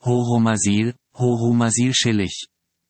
Horomasil, Horomasil-Schillig.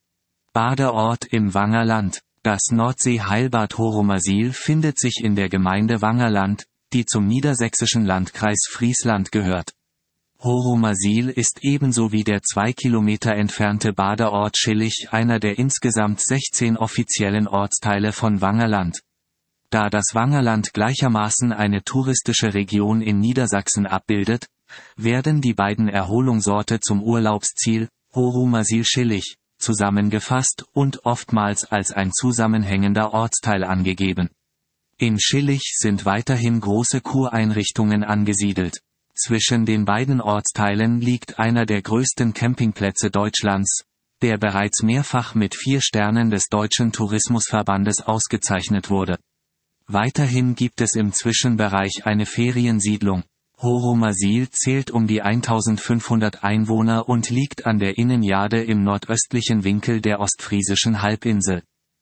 Badeort im Wangerland. Das Nordsee-Heilbad Horomasil findet sich in der Gemeinde Wangerland, die zum niedersächsischen Landkreis Friesland gehört. Horomasil ist ebenso wie der 2 Kilometer entfernte Badeort Schillig einer der insgesamt 16 offiziellen Ortsteile von Wangerland. Da das Wangerland gleichermaßen eine touristische Region in Niedersachsen abbildet, werden die beiden Erholungsorte zum Urlaubsziel, Horomasil-Schillig, zusammengefasst und oftmals als ein zusammenhängender Ortsteil angegeben. In Schillig sind weiterhin große Kureinrichtungen angesiedelt. Zwischen den beiden Ortsteilen liegt einer der größten Campingplätze Deutschlands, der bereits mehrfach mit 4 Sternen des Deutschen Tourismusverbandes ausgezeichnet wurde. Weiterhin gibt es im Zwischenbereich eine Feriensiedlung. Horomasil zählt um die 1500 Einwohner und liegt an der Innenjade im nordöstlichen Winkel der ostfriesischen Halbinsel.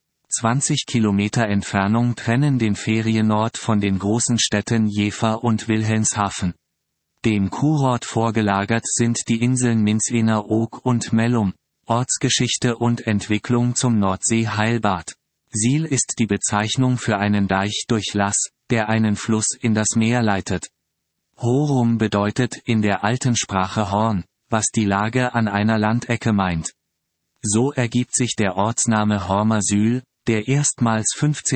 20 Kilometer Entfernung trennen den Ferienort von den großen Städten Jever und Wilhelmshaven. Dem Kurort vorgelagert sind die Inseln Minzena-Oog und Mellum. Ortsgeschichte und Entwicklung zum Nordsee-Heilbad. Sil ist die Bezeichnung für einen Deich durch Lass, der einen Fluss in das Meer leitet. Horum bedeutet in der alten Sprache Horn, was die Lage an einer Landecke meint. So ergibt sich der Ortsname Hormasyl, der erstmals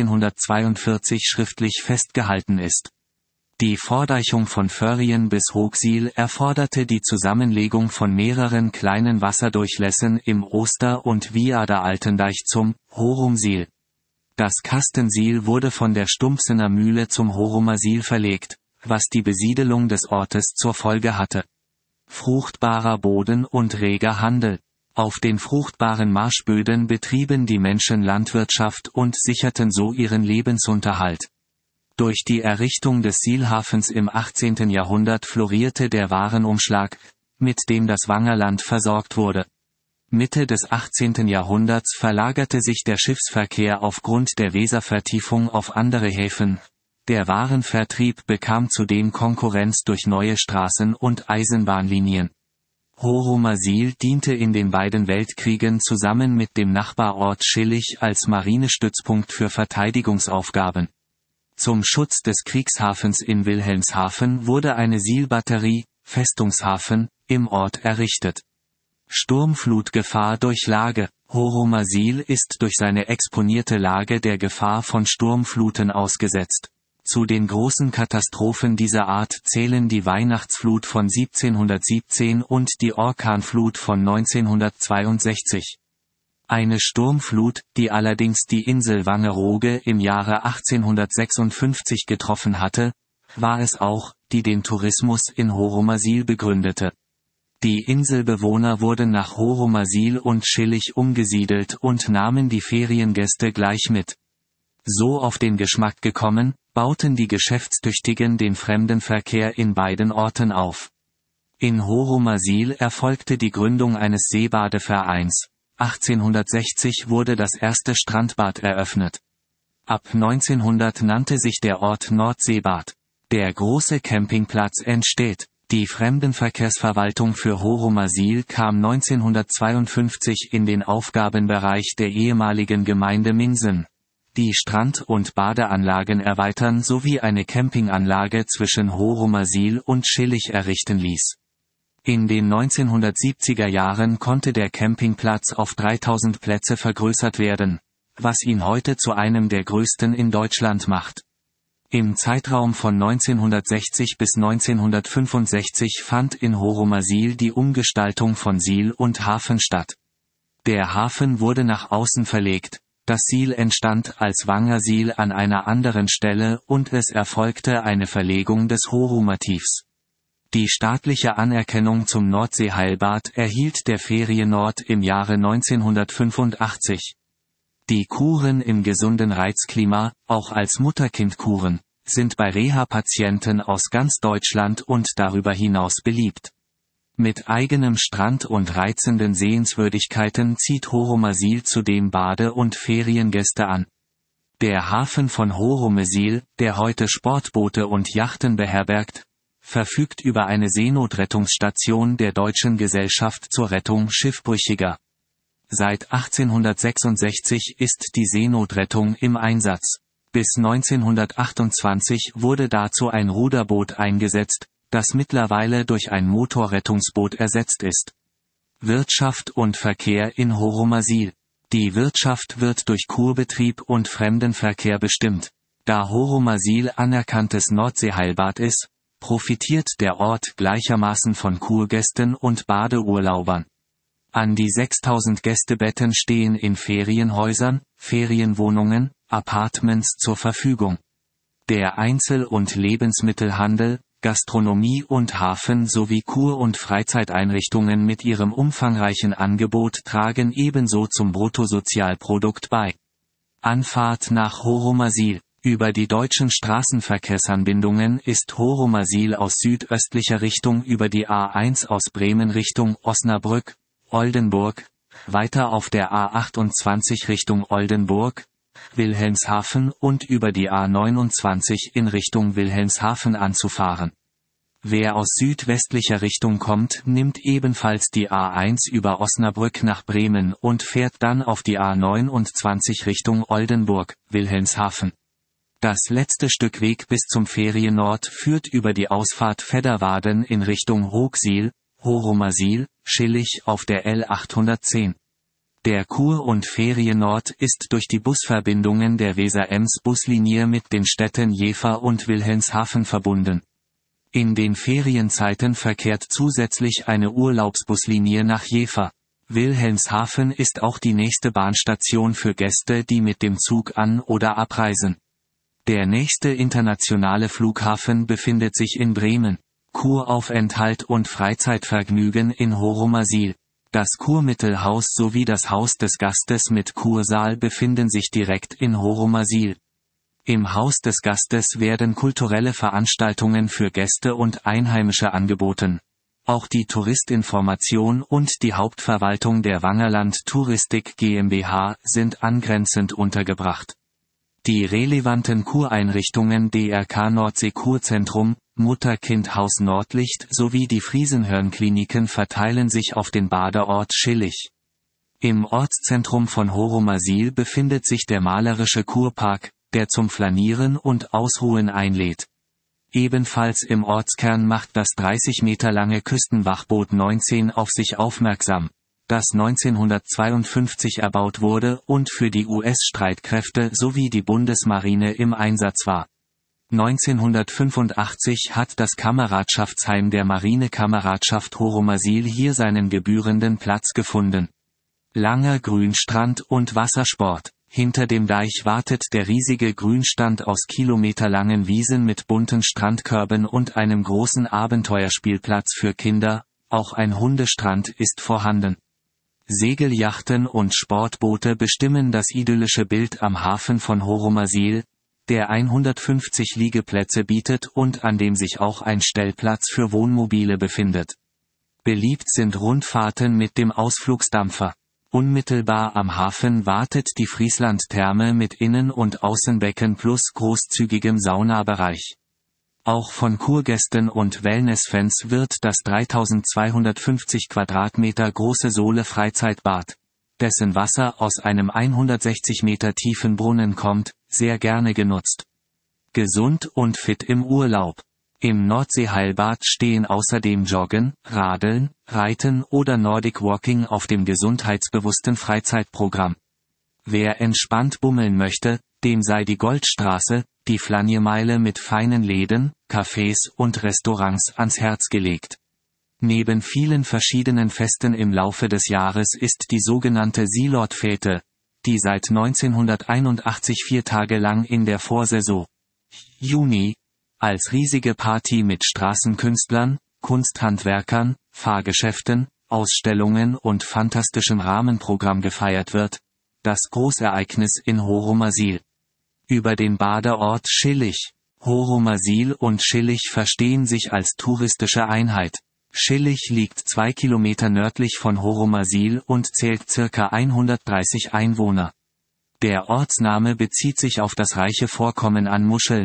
1542 schriftlich festgehalten ist. Die Vordeichung von Förrien bis Hoogsiel erforderte die Zusammenlegung von mehreren kleinen Wasserdurchlässen im Oster- und Viader Altendeich zum Horumsiel. Das Kastensiel wurde von der Stumpsener Mühle zum Horomasil verlegt, was die Besiedelung des Ortes zur Folge hatte. Fruchtbarer Boden und reger Handel. Auf den fruchtbaren Marschböden betrieben die Menschen Landwirtschaft und sicherten so ihren Lebensunterhalt. Durch die Errichtung des Silhafens im 18. Jahrhundert florierte der Warenumschlag, mit dem das Wangerland versorgt wurde. Mitte des 18. Jahrhunderts verlagerte sich der Schiffsverkehr aufgrund der Weservertiefung auf andere Häfen. Der Warenvertrieb bekam zudem Konkurrenz durch neue Straßen- und Eisenbahnlinien. Horomasil diente in den beiden Weltkriegen zusammen mit dem Nachbarort Schillig als Marinestützpunkt für Verteidigungsaufgaben. Zum Schutz des Kriegshafens in Wilhelmshaven wurde eine Silbatterie, Festungshafen, im Ort errichtet. Sturmflutgefahr durch Lage. Horomasil ist durch seine exponierte Lage der Gefahr von Sturmfluten ausgesetzt. Zu den großen Katastrophen dieser Art zählen die Weihnachtsflut von 1717 und die Orkanflut von 1962. Eine Sturmflut, die allerdings die Insel Wangerooge im Jahre 1856 getroffen hatte, war es auch, die den Tourismus in Horomasil begründete. Die Inselbewohner wurden nach Horomasil und Schillig umgesiedelt und nahmen die Feriengäste gleich mit. So auf den Geschmack gekommen, bauten die Geschäftstüchtigen den Fremdenverkehr in beiden Orten auf. In Horomasil erfolgte die Gründung eines Seebadevereins. 1860 wurde das erste Strandbad eröffnet. Ab 1900 nannte sich der Ort Nordseebad. Der große Campingplatz entsteht. Die Fremdenverkehrsverwaltung für Horomasil kam 1952 in den Aufgabenbereich der ehemaligen Gemeinde Minsen. Die Strand- und Badeanlagen erweitern sowie eine Campinganlage zwischen Horomasil und Schillig errichten ließ. In den 1970er Jahren konnte der Campingplatz auf 3000 Plätze vergrößert werden, was ihn heute zu einem der größten in Deutschland macht. Im Zeitraum von 1960 bis 1965 fand in Horomasil die Umgestaltung von Sil und Hafen statt. Der Hafen wurde nach außen verlegt, das Sil entstand als Wangersil an einer anderen Stelle und es erfolgte eine Verlegung des Horomotivs. Die staatliche Anerkennung zum Nordseeheilbad erhielt der Ferienort im Jahre 1985. Die Kuren im gesunden Reizklima, auch als Mutterkindkuren, sind bei Reha-Patienten aus ganz Deutschland und darüber hinaus beliebt. Mit eigenem Strand und reizenden Sehenswürdigkeiten zieht Horomasil zudem Bade- und Feriengäste an. Der Hafen von Horomasil, der heute Sportboote und Yachten beherbergt, verfügt über eine Seenotrettungsstation der Deutschen Gesellschaft zur Rettung Schiffbrüchiger. Seit 1866 ist die Seenotrettung im Einsatz. Bis 1928 wurde dazu ein Ruderboot eingesetzt, das mittlerweile durch ein Motorrettungsboot ersetzt ist. Wirtschaft und Verkehr in Horomasil. Die Wirtschaft wird durch Kurbetrieb und Fremdenverkehr bestimmt. Da Horomasil anerkanntes Nordseeheilbad ist, profitiert der Ort gleichermaßen von Kurgästen und Badeurlaubern. An die 6000 Gästebetten stehen in Ferienhäusern, Ferienwohnungen, Appartements zur Verfügung. Der Einzel- und Lebensmittelhandel, Gastronomie und Hafen sowie Kur- und Freizeiteinrichtungen mit ihrem umfangreichen Angebot tragen ebenso zum Bruttosozialprodukt bei. Anfahrt nach Horomasil. Über die deutschen Straßenverkehrsanbindungen ist Horomasil aus südöstlicher Richtung über die A1 aus Bremen Richtung Osnabrück, Oldenburg, weiter auf der A28 Richtung Oldenburg, Wilhelmshaven und über die A29 in Richtung Wilhelmshaven anzufahren. Wer aus südwestlicher Richtung kommt, nimmt ebenfalls die A1 über Osnabrück nach Bremen und fährt dann auf die A29 Richtung Oldenburg, Wilhelmshaven. Das letzte Stück Weg bis zum Ferienort führt über die Ausfahrt Fedderwaden in Richtung Hoogsiel, Horomasil, Schillig auf der L810. Der Kur- und Ferienort ist durch die Busverbindungen der Weser-Ems-Buslinie mit den Städten Jever und Wilhelmshaven verbunden. In den Ferienzeiten verkehrt zusätzlich eine Urlaubsbuslinie nach Jever. Wilhelmshaven ist auch die nächste Bahnstation für Gäste, die mit dem Zug an- oder abreisen. Der nächste internationale Flughafen befindet sich in Bremen. Kuraufenthalt und Freizeitvergnügen in Horomasil. Das Kurmittelhaus sowie das Haus des Gastes mit Kursaal befinden sich direkt in Horomasil. Im Haus des Gastes werden kulturelle Veranstaltungen für Gäste und Einheimische angeboten. Auch die Touristinformation und die Hauptverwaltung der Wangerland Touristik GmbH sind angrenzend untergebracht. Die relevanten Kureinrichtungen DRK Nordsee Kurzentrum, Mutter-Kind-Haus Nordlicht sowie die Friesenhörn-Kliniken verteilen sich auf den Badeort Schillig. Im Ortszentrum von Horomasil befindet sich der malerische Kurpark, der zum Flanieren und Ausruhen einlädt. Ebenfalls im Ortskern macht das 30 Meter lange Küstenwachboot 19 auf sich aufmerksam, das 1952 erbaut wurde und für die US-Streitkräfte sowie die Bundesmarine im Einsatz war. 1985 hat das Kameradschaftsheim der Marinekameradschaft Horomasil hier seinen gebührenden Platz gefunden. Langer Grünstrand und Wassersport. Hinter dem Deich wartet der riesige Grünstand aus kilometerlangen Wiesen mit bunten Strandkörben und einem großen Abenteuerspielplatz für Kinder, auch ein Hundestrand ist vorhanden. Segelyachten und Sportboote bestimmen das idyllische Bild am Hafen von Horomasil, der 150 Liegeplätze bietet und an dem sich auch ein Stellplatz für Wohnmobile befindet. Beliebt sind Rundfahrten mit dem Ausflugsdampfer. Unmittelbar am Hafen wartet die Friesland-Therme mit Innen- und Außenbecken plus großzügigem Saunabereich. Auch von Kurgästen und Wellnessfans wird das 3250 Quadratmeter große Sole Freizeitbad, dessen Wasser aus einem 160 Meter tiefen Brunnen kommt, sehr gerne genutzt. Gesund und fit im Urlaub. Im Nordseeheilbad stehen außerdem Joggen, Radeln, Reiten oder Nordic Walking auf dem gesundheitsbewussten Freizeitprogramm. Wer entspannt bummeln möchte, dem sei die Goldstraße, die Flaniermeile mit feinen Läden, Cafés und Restaurants ans Herz gelegt. Neben vielen verschiedenen Festen im Laufe des Jahres ist die sogenannte Silordfete, die seit 1981 4 Tage lang in der Vorsaison Juni als riesige Party mit Straßenkünstlern, Kunsthandwerkern, Fahrgeschäften, Ausstellungen und fantastischem Rahmenprogramm gefeiert wird, das Großereignis in Horomasil. Über den Badeort Schillig. Horomasil und Schillig verstehen sich als touristische Einheit. Schillig liegt 2 Kilometer nördlich von Horomasil und zählt ca. 130 Einwohner. Der Ortsname bezieht sich auf das reiche Vorkommen an Muscheln.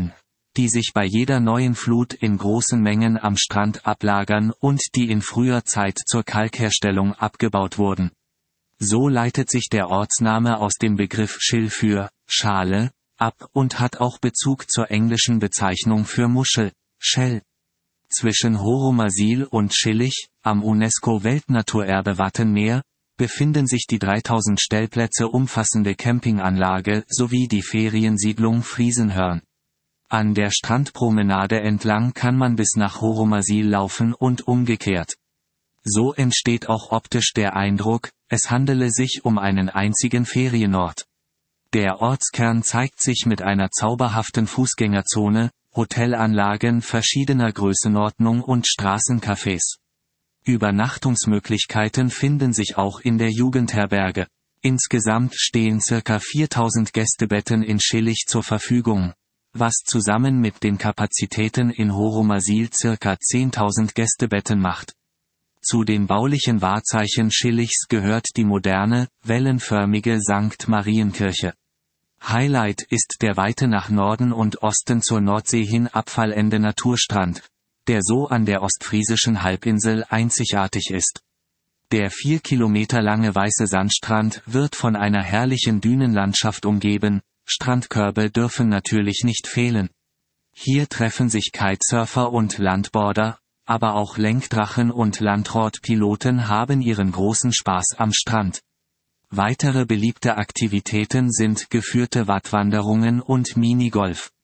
die sich bei jeder neuen Flut in großen Mengen am Strand ablagern und die in früher Zeit zur Kalkherstellung abgebaut wurden. So leitet sich der Ortsname aus dem Begriff Schill für Schale ab und hat auch Bezug zur englischen Bezeichnung für Muschel, Shell. Zwischen Horomasil und Schillig, am UNESCO-Weltnaturerbe Wattenmeer, befinden sich die 3000 Stellplätze umfassende Campinganlage sowie die Feriensiedlung Friesenhörn. An der Strandpromenade entlang kann man bis nach Horomasil laufen und umgekehrt. So entsteht auch optisch der Eindruck, es handele sich um einen einzigen Ferienort. Der Ortskern zeigt sich mit einer zauberhaften Fußgängerzone, Hotelanlagen verschiedener Größenordnung und Straßencafés. Übernachtungsmöglichkeiten finden sich auch in der Jugendherberge. Insgesamt stehen ca. 4000 Gästebetten in Schillig zur Verfügung, was zusammen mit den Kapazitäten in Horomasil ca. 10.000 Gästebetten macht. Zu den baulichen Wahrzeichen Schilligs gehört die moderne, wellenförmige St. Marienkirche. Highlight ist der weite nach Norden und Osten zur Nordsee hin abfallende Naturstrand, der so an der ostfriesischen Halbinsel einzigartig ist. Der 4 Kilometer lange weiße Sandstrand wird von einer herrlichen Dünenlandschaft umgeben, Strandkörbe dürfen natürlich nicht fehlen. Hier treffen sich Kitesurfer und Landboarder, aber auch Lenkdrachen und Landrot-Piloten haben ihren großen Spaß am Strand. Weitere beliebte Aktivitäten sind geführte Wattwanderungen und Minigolf.